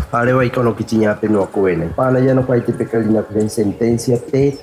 Areva icono Kichiñape no Acuene. Pana ya no paite pecalina en sentencia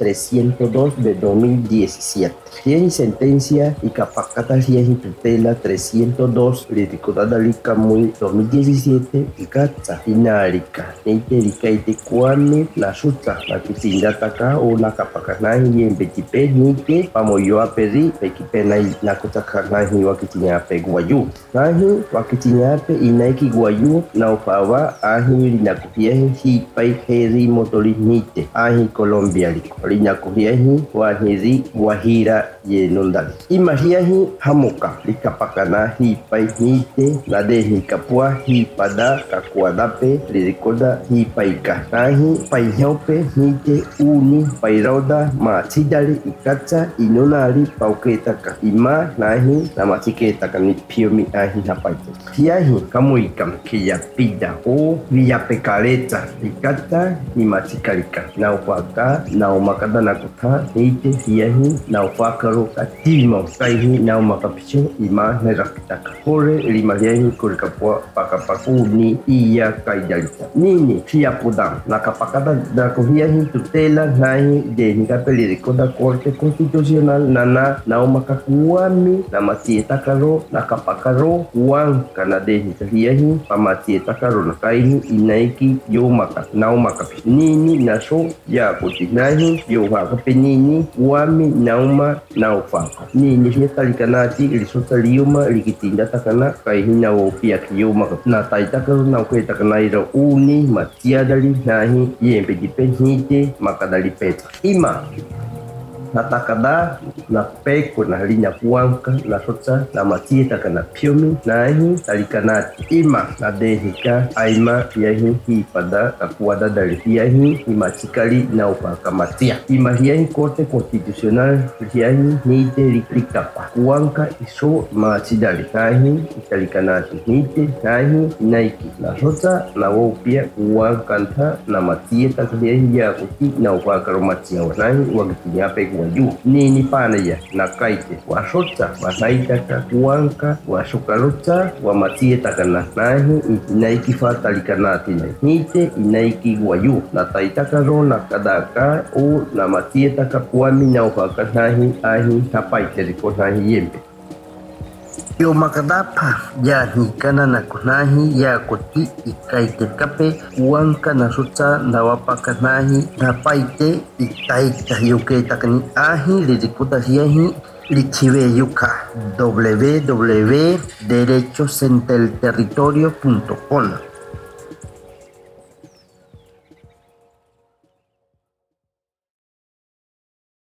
T-302 de 2017. Si es sentencia y capacata si es tutela 302 liticodada lica muy 2017 y catza inarica. Ente licaite cuame la suta la Kichiña taka o la capacana y en Bequipe nite pamoyo a pedi Bequipena y la cotacana y Wakichiñape guayú. Nahi Wakichiñape y naiki guayú na upava ahi linakuhiahi hipai heri motolinite ahi colombialiko linakuhiahi wahiri guajira yenondali imahiahi hamoka likapakana hipai nite ladehi kapua hipada kakuadape lirikoda hipaika nahi paihaupe nite uni pairoda machidali ikatsa inonali pauketaka ima nahi namachiketaka nipiomi ahi hapaite hiahi kamuikam kiyapida o Villapecareta, Icata y Machicarica, Naupaka, Naumakada Nakuta, Nite, Hiahi, Naufakaro, Katimo, Kaihi, Naumakapicho, Ima, Nerakitaka, Hore, Limariahi, Kurikapua, Pakapakuni, Iya, Kaidalita, Nini, Fiapudam, Nakapakada, Dracoviahi, Tutela, Nahi, de Nicapelirico da Corte Constitucional, Nana, Naumakakuami, Namatietacaro, Nakapakaro, Juan, Canade, Hiahi, Pamatietacaro, Kaini inaiki yomaka naumaka nini naso ya kutinahi yohaka penini wami nauma naufaka nini hietalikanati ilisota liuma likitinda takana kaihi na opia kiyomaka na taitakaru na ukwetakana ira uni matiadali nahi yempe dipenhite makadali peta ima natakada na peko na linya kuanka na sota na matieta kana piomi nahi talikanati ima na dehika aima yahi hipada kakuada dari yahi imachikali na upaka matia ima yahi korte constitucional yahi nite liklikapa kuanka iso machidali nahi talikanati nite nahi naiki na sota na wopia kuankanta na matieta yahi ya kuti na upaka romatia nahi wakitinyape waju nini panaya na kaite wasota wasaitaka kuanka wasukalota wamatietaka nahi inaiki fatalikanati nite inaiki guayu na taitaka ro na kadaka o na matietaka kuami na upaka nahi ahi hapaiteriko nahi yempe yo makadapa ya nikana na kunahi ya koti ikaite kape uanka na suta na wapaka nahi na paite itaita yuke takani ahi lirikuta hiahi lichive yuka www.derechosentelterritorio.com